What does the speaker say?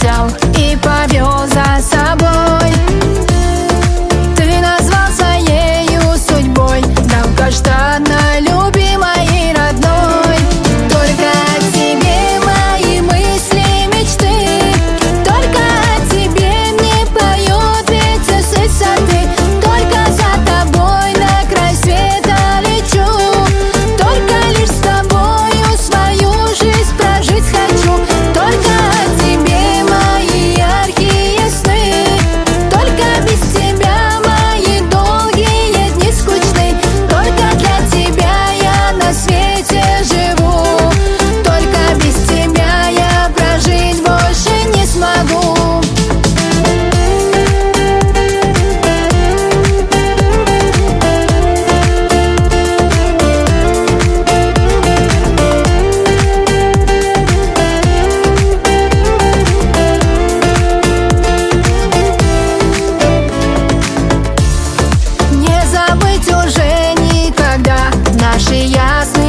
взял и повел за собой. Ты назвался ею судьбой, долгожданно любимой и родной. Только о тебе мои мысли, мечты, только о тебе мне поет ветер с высоты. Только за тобой на край света лечу, только лишь с тобою свою жизнь прожить хочу. Только о тебе мои яркие сны, только без тебя мои долгие дни скучны. Только для тебя я на свете живу, только без тебя я прожить больше не смогу. Не забыть уже никогда наши ясные